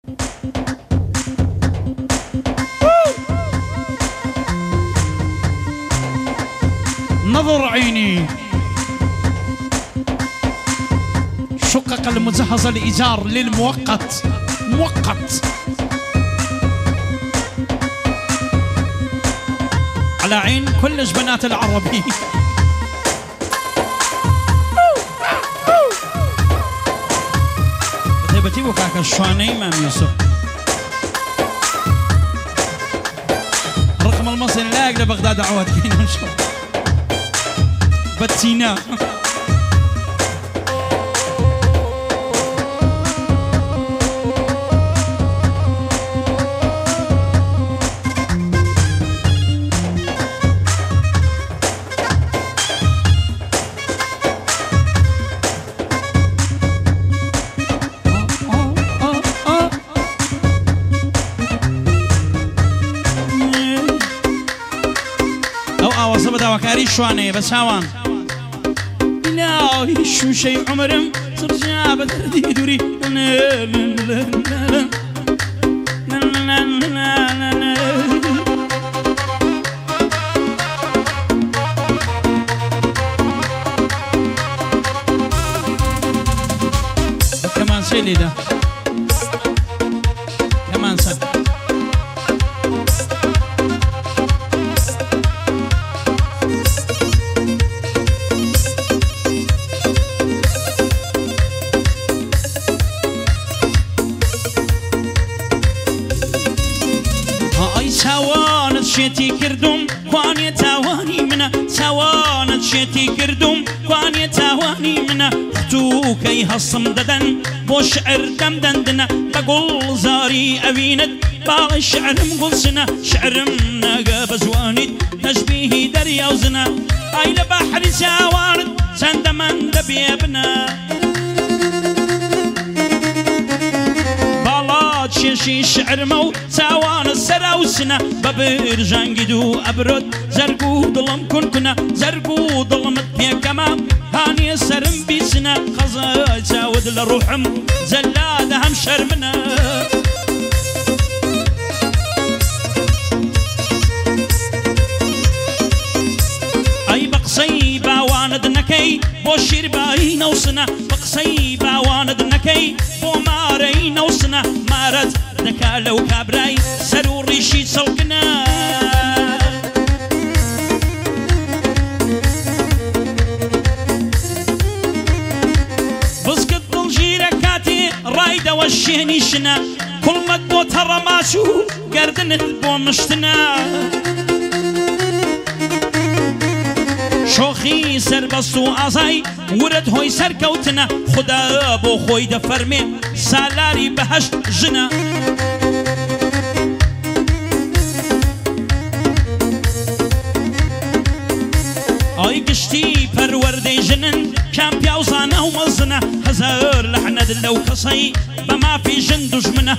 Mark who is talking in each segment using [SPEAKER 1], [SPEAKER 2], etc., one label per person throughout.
[SPEAKER 1] نظر عيني شقق المجهز الإيجار للمؤقت مؤقت على عين كل بنات العربي. بتيبتي وكاك الشواني مام يوسف رقم المصري لا يقدر بغداد عواد كينا نشوف بتينا وكاري شواني بس هوان لا شو شيء عمرم ترجع بدردي دوري كمان سيلي ده كمان سنة شيتي كردم واني تاواني منا تاوانت شيتي كردم واني تاواني منا تو كي هصم ددن بو شعر دم دندنا بقول زاري أبيند باغي شعرم قلسنا شعرم ناقا بزوانيد تشبيه دريا وزنا هاي لبحر ساوارد سندمن دبيبنا شي شعر مو ساوان السراوسنا ببر جانجدو أبرد زرقو ظلم كنا زرقو ظلمت بيا كمام هاني سرم بيسنا خزا ساود لروحم زلاد هم شرمنا أي بقصي باواند نكي بوشير باي نوسنا بقصي باواند نكي بو ماري نوسنا مارد دكا لو كابراي سرو ريشي سلقنا بسكت الجيرة كاتي رايدة والشيني شنا كل مدبو ترماسو قردن البو مشتنا شوخي سربستو آزاي ورد هوي سركوتنا خدا بو خوي دفرمي سالاري بهشت جنا آي قشتي پروردي جنن كام بيوزانا ومزنا هزار لحنا دلو قصي بما في جن دجمنا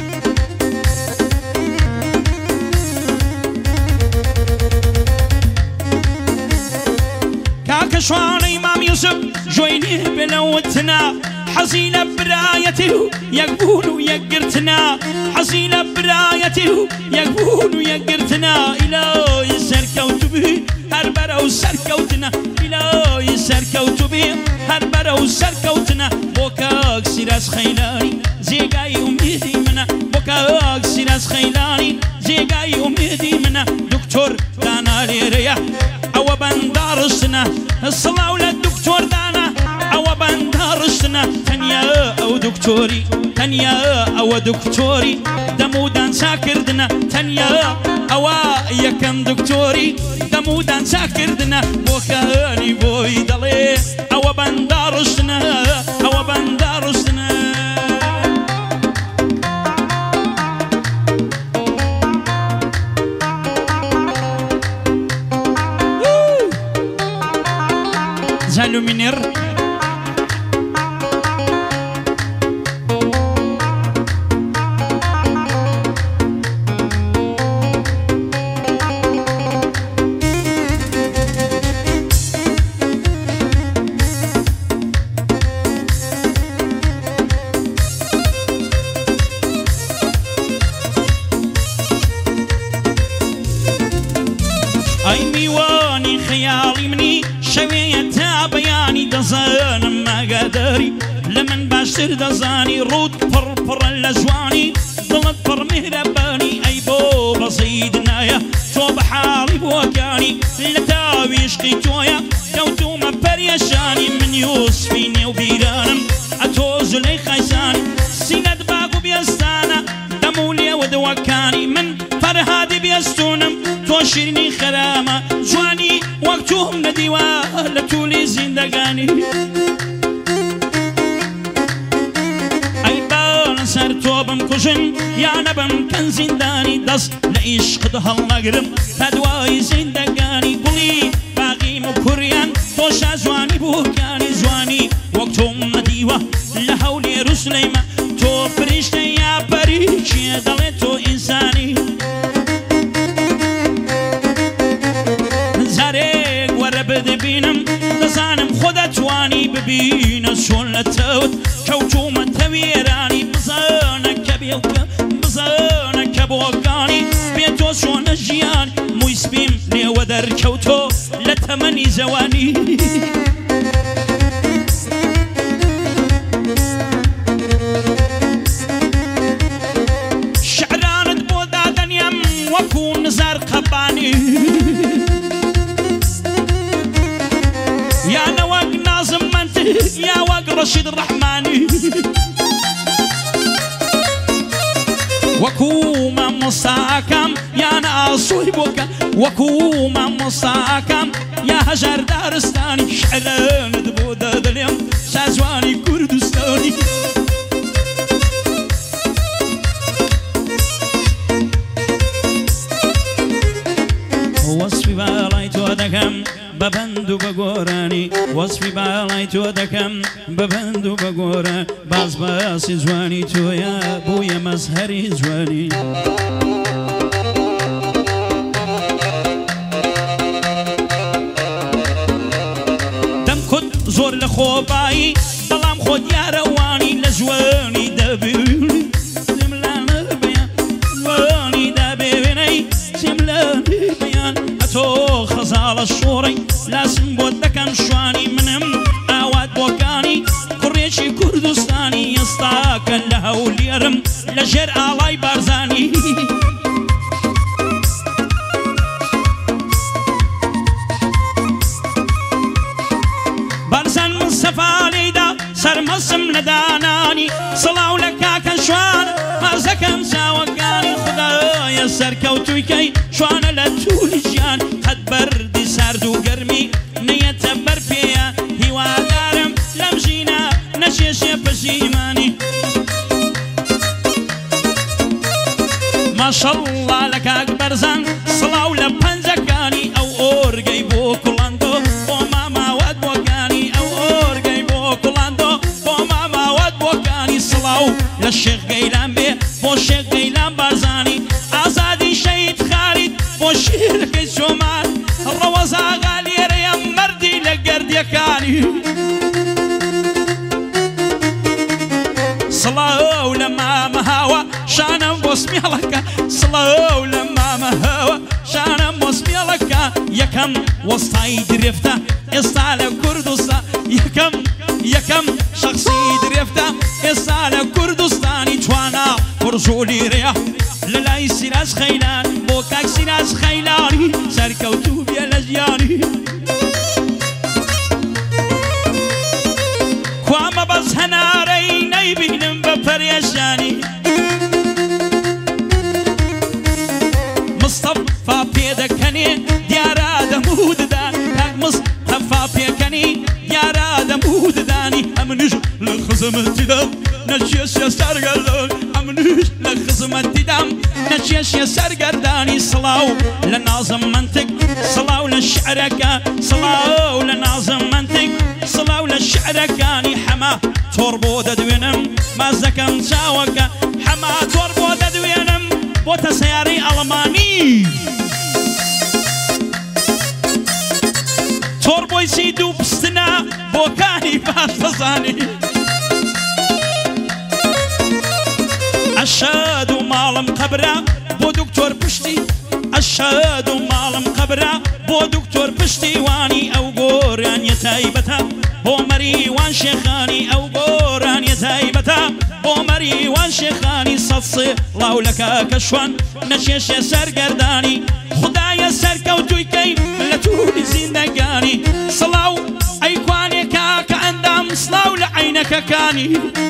[SPEAKER 1] كشواني مام يوسف جويني بلوتنا حزينة برايته يقبون يقرتنا حزينة برايته يقبون يقرتنا إلهي سركوت به هربرة وسركوتنا إلهي سركوت به هربرة وسركوتنا بوكاك سيراس خيلاني زيقاي أميدي منا بوكاك سيراس خيلاني زيقاي أميدي منا دكتور دانا ليريا أو بندارسنا الصلاة للدكتور دانا أو بندارسنا تنيا أو دكتوري تنيا أو دكتوري دمودان ساكردنا تنيا أو يكن دكتوري دمودان ساكردنا بوكاني بوي دلي أو بندارسنا أو بندارسنا زالو منير دەزانم ماگاداری لە من باشتر دەزانی ڕوود پڕپڕە لە جوانی دڵت پڕ میهرەبانی ئەی بۆ بەزید نایە تۆ بە حاڵی بۆکانی لە تاوی عشقی تۆیە کەوتومە پەریەشانی من یوسفی نێو بیرانم ئەتۆ زولەی خایسانی سینەت باگ و بێستانە دەم و لێوە دەوەکانی من فەرهادی بێستونم تۆ شیرنی خەرامە جوانی وەک توم نەدیوە لە توولی زیندەگانی ئەی باڵە سەر تۆ بمکوژن یانە بمکەن زیندانی دەست لە عیشقت هەڵنەگرم تا دوای زیندەگانی گوڵی باغیم و کوڕیان تۆشە جوانی بووکانی جوانی وەک تۆم نەدیوە لە هەولێ روسلەیمە تۆ فریشتە یا پەریچیە دەڵێت تۆ ئینسانی زارێک وەرە بدبینم دەزانم خۆ دەتوانی ببینە چۆن لە تەوت کەوتومە تەوێرانی بزانە کە بێڵکە بزانە کە بۆکانی بێ تۆ چۆنە ژیان مووی سپیم لێوە دەرکەوتۆ لە تەمەنی زەوانی شعرانت بۆ دادەنیم وەکو نزار قەبانی یانە وەک نازم منتق یا وەک ڕەشید ڕەحمانی وەکو مامۆستاکەم یانە ئاسووی بۆکە وەکو مامۆستاکەم یا هەژار دارستانی شعرانت بۆ دادەنێم شازوانی کوردستانی وەسفی باڵای تۆ دەکەم بەبەند و بە گۆرانی وەسفی باڵای تۆ دەکەم بەبەند و بە گۆرە باز باسی جوانی تۆیە بوویە مەزهەری جوانی دەمکوت زۆر لە خۆبایی بەڵام خۆ دیارەوانی لە جوانی دەبێنی جملانە بەیان جوانی دەبێنەی جملانە بەیان ئەتۆ خەزاڵە شۆڕی لاسم بۆ دەکەم شوانی منم ئاوات بۆکانی کوڕێکی کوردستانی ئێستاکە لە هەولێرم لە ژێر ئاڵای بارزانی بارزان من سەفالەیدا سەرمەسم لە دانانی سڵاو لە کاکە شوان مازەکەم چاوەکانی خودایە سەرکەوتوویکەی شوانە لە توولی ژیان قەت بەردی سارد و گەرمی نەیەتە بەر پێیە هیوادارم لەم ژینە نەچێشێ پەشیمانی ماشەڵڵا لە کاک بەرزان سڵاو لە پەنجەکانی ئەو ئۆرگەی بۆ کوڵاندۆ بۆ ماماوەت بۆکانی ئەو ئۆرگەی بۆ کوڵاندۆ بۆ ماماوەت بۆکانی سڵاو لە شێخ گەیلان بێ بۆ شێخ گەیلان بارزانی ئازادی شەید خالید بۆ شێرەکەی چۆمان ڕەوەزاغا لێرەیە مەردی لە گەردیەکانی سڵاو لە مامە هاوە شانم بۆ سمێڵەکە سڵاو لە مامە هاوە شانم بۆ سمێڵەکە یەکەم وەستای درێفتە ئێستا لە کوردستان یەکەم شەخسی درێفتە ئێستا لە کوردستانی توانە پڕژۆلیرەیە لە لای سیراج خەیلان بۆ کاک سیراج خەیلانی سەرکەوتوو بێ لە ژیانی کوامە بەس هەنارەی نەیبینم بە پەرێشانی مستەفا پێدەکەنێ دیارە دەموددان کاک مستەفا پێکەنی دیارە دەموددانی ئەمنیش لە خزمەتیدام نەچێشە سەرگەردان ئەمنیش لە خزمەتیدام نەچێشە سەرگەردانی سڵاو لە نازم منتق سڵاو لە شعرەکە سڵاو لە نازم منتق سڵاو لە شعرەکانی حەما تۆڕ بۆ دەدوێنم مازەکەم چاوەکە حەما تۆڕ بۆ دەدوێنم بۆتە سەیارەی ئەڵمانی تۆڕ بۆی سی دوو پستنە بۆکانی باش بەزانی ئەشاد و ماڵم قەبرە بۆ دکتۆر پشتی ئەشاد شاد ومالم قبرة بو دكتور پشتیوانی او گۆران یەتایبەتە بۆ مەریوان شێخانی ئەو گۆران یەتایبەتە بۆ مەریوان شێخانی سەدسێ ڵاولەکە کە شوان نەشێشێ سەرگەردانی خدایە سەرکەوتووی کەی لە تووری زیندەگانی سڵاو ئەیکوانێ کاکە ئەندام سڵاو لە عینەکەکانی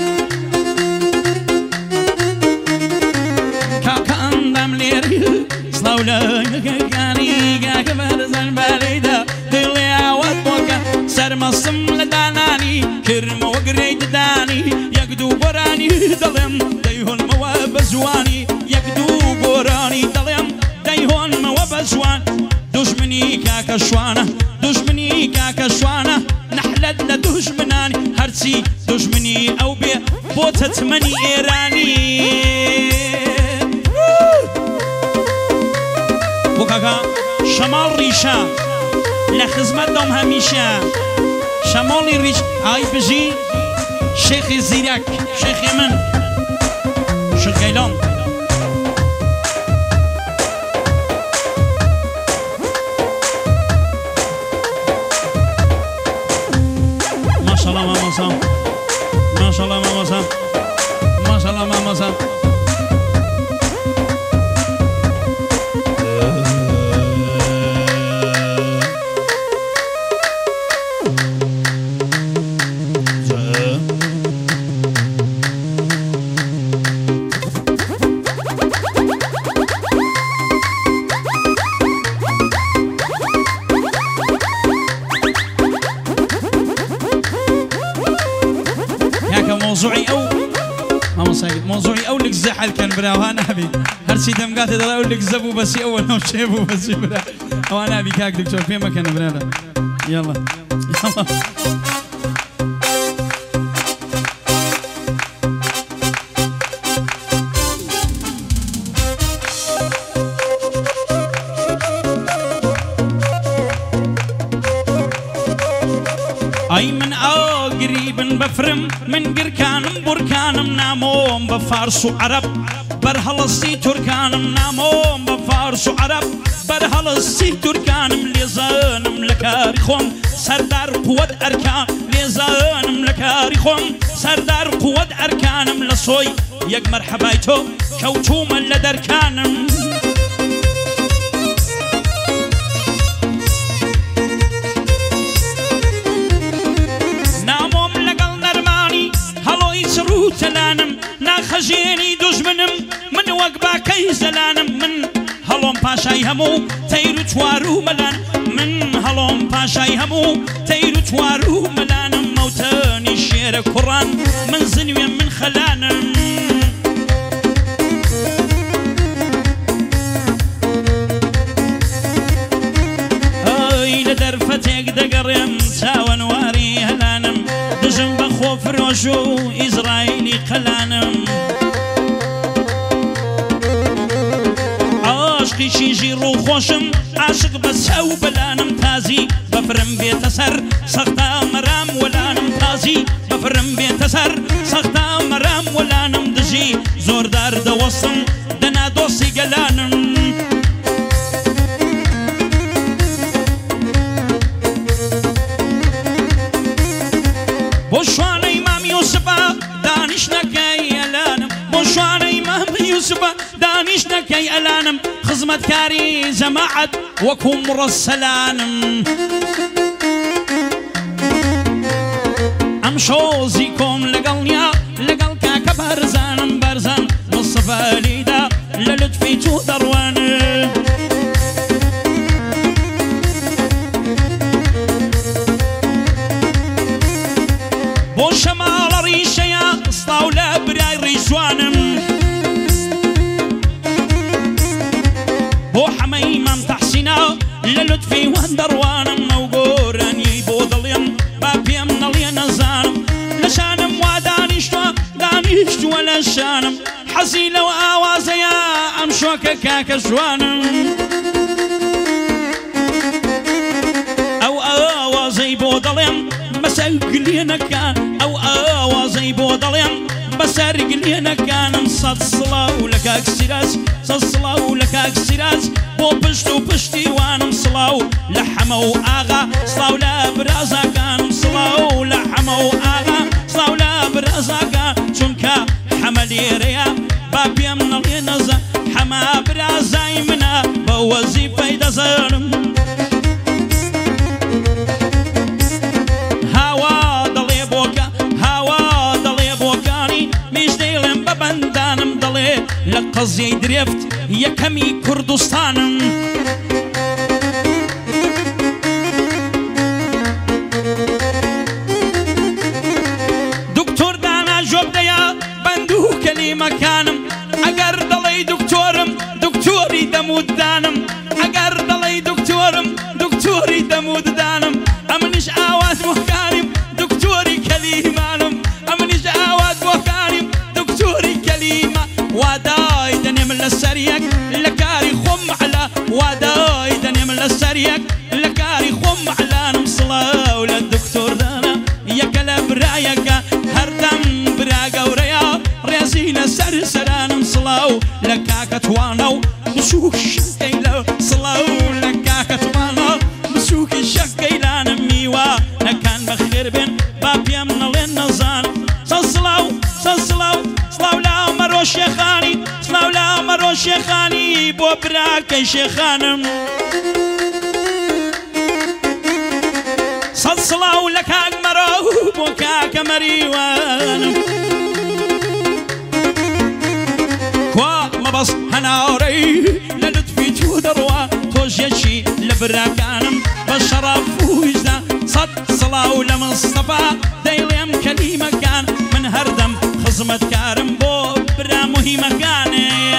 [SPEAKER 1] کاکە ئەندام لێری سڵاو لە عینەکەکانی کاکە بەرزەن بەلەیدا دڵێ ئاوات بۆکە سەرمەسم لە دانانی کرمەوە گرەی ددانی یەک دوو گۆرانی دەڵێم دەیهۆنمەوە بە زوانی یەک دوو گۆرانی دەڵێم دەیهۆنمەوە بە زوان دوژمنی کاکە شوانە دوژمنی کاکە شوانە نەحلەت لە دوژمنانی هەرچی دوژمنی ئەو بێ بۆ چەچمەنی ئێرانی بۆ کاکە شەماڵ ڕیشە لە خزمەت دەم هەمیشە شەماڵی ڕیش ئای بژی شێخی زیرەک شێخی من شرگەیلان ماشەڵڵا مامۆسا ماشەڵڵا مامۆسا ماشەڵڵا مامۆسا موضوعي أو لك زحل كان برا وأنا أبي هرسي دم قاتل أو لك زبو بس أول نوم شيبو بس برا وأنا أبي كاك دكتور في مكان برا يلا يلا أي من قريب بفرم من قركانم بركانم ناموم بفارس وعرب برهلسي تركانم ناموم بفارس وعرب برهلسي تركانم ليزانم لكاريخوم سردار قوة أركان ليزانم لكاريخوم سردار قوة أركانم لصوي يك مرحبايتو كوتو من لدركانم تلانم ناخجيني دجمنم من وقبا كي زلانم من هلوم باشاي همو تيرو توارو ملان من هلوم باشاي همو تيرو توارو ملانم موتاني شير قران من زنويا من خلانم اي لدرفتك دقرم تاوان واري هلانم دجم بخوف روشو إسرائيلي قلانم عاشقي شيجي روخوشم عاشق بس أو بلانم تازي بفرم بيت سر سختا مرام ولانم تازي بفرم بيت سر سختا مرام ولانم دجي زوردار دوصم دنا دوسي قلانم بوشوان إمام يوسف دانش نكاي ألانم بوشوان إمام يوسف دانش نكاي ألانم خزمة كاري جماعة وكم رسلانم أمشوزيكم لقلنيا لقل كاكا برزانم برزان مصطفى ليدا للطفي تو دروان بو شمال ريشيا اسطاولا براي ريشوانم بو حميمام تحسينا للطفي وندروانم موقوراني بو ضليم بابيم نلي نزانم لشانم ودانيشتوا دانيشتوا لشانم حزيلة وآوازيا أمشوكا كاكا جوانم أو آوازي بو ضليم مساقلينك أو آوازي بو ضليم بسر قلينا كان صد صلاة ولكاك سراج صد صلاة ولكاك سراج بو بشتو بشتي وانا صلاة لحمو آغا صلاة ولا برازا كان صلاة ولحمو آغا صلاة ولا برازا كان چونكا حملي ريا بابي من الينزا حما برازاي منا بوزيفة دزرم هوا دلي بوكا هوا دلي بوكاني مش ديلم ببندانم دلي لقزي دريفت يكمي كردستانم دكتور دانا جوبديا بندو كلمة كانم اگر دلي دكتورم دكتوري دمود دانم اگر دلي دكتورم دكتوري دمود دانم امنش آواز مكارم دكتوري كلمانم امنش آواز مكارم دكتوري كلمة وداي دنيم للسريك لكاري خم على وداي دنيم للسريك لكاري خم على نمصلا ولا الدكتور دانا يا كلاب رايك هردم براقة وريا ريزينا سرسران نمصلا لكاك توانو مسوك شكيلا صلاو لكاك توانو مسوك شكيلا نميوا لكان بخير بين بابيا من النظام صلاو صلاو صلاو لا مرو شيخاني صلاو لا مرو شيخاني بو براك شيخانم صلاو لكاك مرو بوكاك مريوانم كوا ما بس هناري للطفي تودروا توجيشي لبراكانم بشرف وجدا صلاو لمصطفى دايلم كلمة كان من هردم خزمة كارم بو برا مهمة كان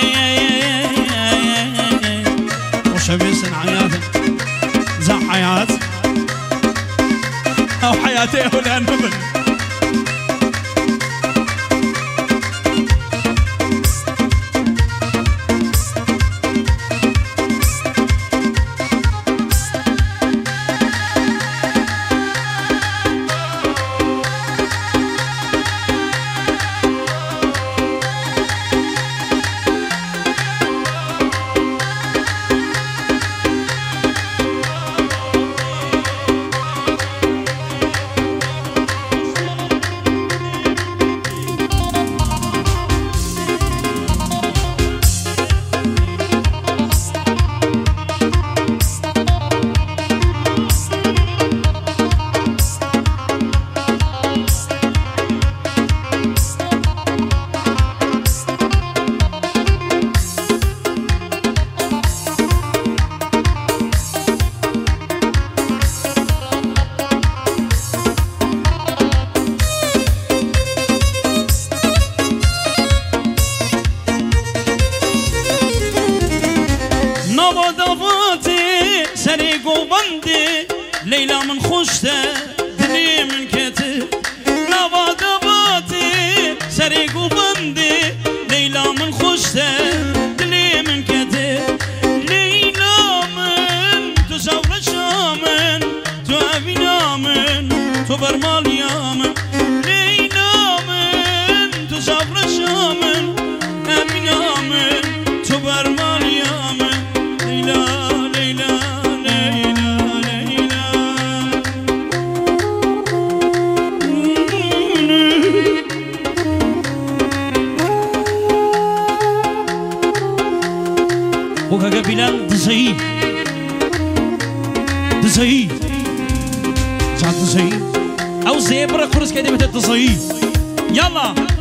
[SPEAKER 1] وشبيسن حياة زع حياة أو حياتي ولا نبل ليلى من خوشته دني من كتب نبادباتي سريق وبندي ليلى من خوشته دني من كتب ليلى من تسافر شامن تو أبينا من تو برمال يامن ليلى من تسافر شامن أبينا من تو برمال يامن ليلى ليلى وكاكا بلال دزي دزي جات دزي او زيبرا كورس كده بتدزي يلا